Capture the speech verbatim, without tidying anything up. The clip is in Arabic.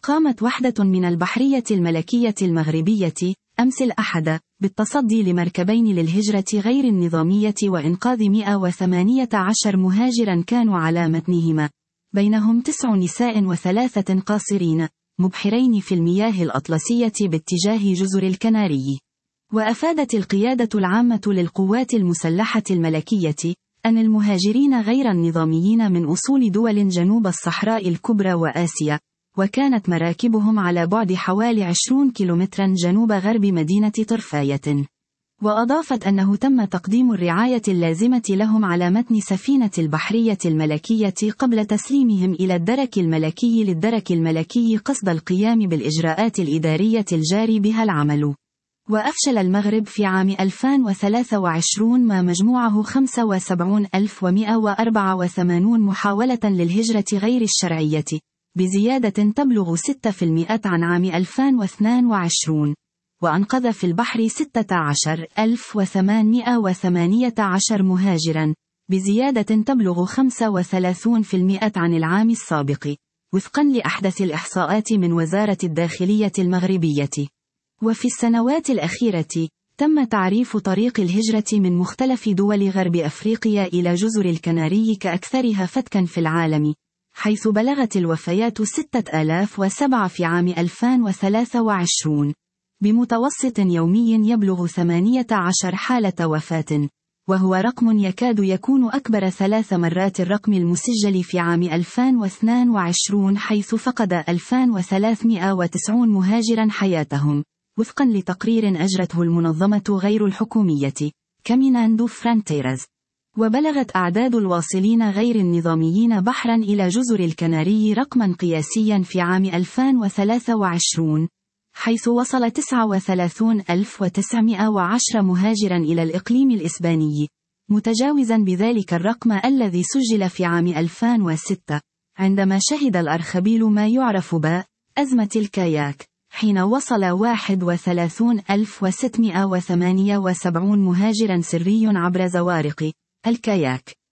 قامت وحدة من البحرية الملكية المغربية أمس الأحد بالتصدي لمركبين للهجرة غير النظامية وإنقاذ مئة وثمانية عشر مهاجرا كانوا على متنهما، بينهم تسع نساء وثلاثة قاصرين، مبحرين في المياه الأطلسية باتجاه جزر الكناري. وأفادت القيادة العامة للقوات المسلحة الملكية أن المهاجرين غير النظاميين من أصول دول جنوب الصحراء الكبرى وآسيا، وكانت مراكبهم على بعد حوالي عشرين كيلومترا جنوب غرب مدينة طرفاية. وأضافت أنه تم تقديم الرعاية اللازمة لهم على متن سفينة البحرية الملكية قبل تسليمهم إلى الدرك الملكي للدرك الملكي قصد القيام بالإجراءات الإدارية الجاري بها العمل. وأفشل المغرب في عام ألفين وثلاثة وعشرين ما مجموعه خمسة وسبعين ألف ومئة وأربعة وثمانين محاولة للهجرة غير الشرعية، بزيادة تبلغ ستة بالمئة عن عام ألفين واثنين وعشرين، وأنقذ في البحر ستة عشر ألف وثمانمئة وثمانية عشر مهاجرا، بزيادة تبلغ خمسة وثلاثين بالمئة عن العام السابق، وفقا لأحدث الإحصاءات من وزارة الداخلية المغربية. وفي السنوات الأخيرة، تم تعريف طريق الهجرة من مختلف دول غرب أفريقيا إلى جزر الكناري كأكثرها فتكا في العالم، حيث بلغت الوفيات ستة آلاف وسبعة في عام ألفين وثلاثة وعشرين، بمتوسط يومي يبلغ ثمانية عشر حالة وفاة، وهو رقم يكاد يكون أكبر ثلاث مرات الرقم المسجل في عام ألفين واثنين وعشرين، حيث فقد ألفين وثلاثمئة وتسعين مهاجرا حياتهم، وفقا لتقرير أجرته المنظمة غير الحكومية كاميناندو فرانتيرز. وبلغت أعداد الواصلين غير النظاميين بحرا إلى جزر الكناري رقما قياسيا في عام ألفين وثلاثة وعشرين، حيث وصل تسعة وثلاثين ألف وتسعمئة وعشرة مهاجرا إلى الإقليم الإسباني، متجاوزا بذلك الرقم الذي سجل في عام ألفين وستة، عندما شهد الأرخبيل ما يعرف بأزمة الكاياك، حين وصل واحد وثلاثين ألف وستمئة وثمانية وسبعين مهاجرا سري عبر زوارق الكاياك.